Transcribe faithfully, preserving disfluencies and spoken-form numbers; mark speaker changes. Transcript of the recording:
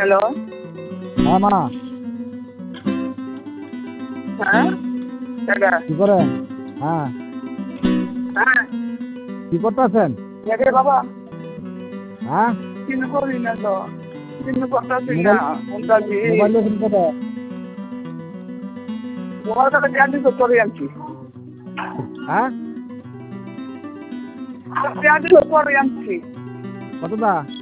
Speaker 1: Hello.
Speaker 2: হ্যাঁ মা,
Speaker 1: হ্যাঁ দাদা।
Speaker 2: কি করেন? হ্যাঁ,
Speaker 1: হ্যাঁ
Speaker 2: কি করতেছেন?
Speaker 1: দেখে বাবা
Speaker 2: হ্যাঁ,
Speaker 1: কিন্তু করি না তো, কিন্তু করতেছি না।
Speaker 2: মোবাইল
Speaker 1: শুনতাছি
Speaker 2: মোবাইল দেখুন কথা।
Speaker 1: তোমার কাছে জ্ঞান তো করে আনছি,
Speaker 2: হ্যাঁ,
Speaker 1: জ্ঞান তো করে আনছি।
Speaker 2: কতটা?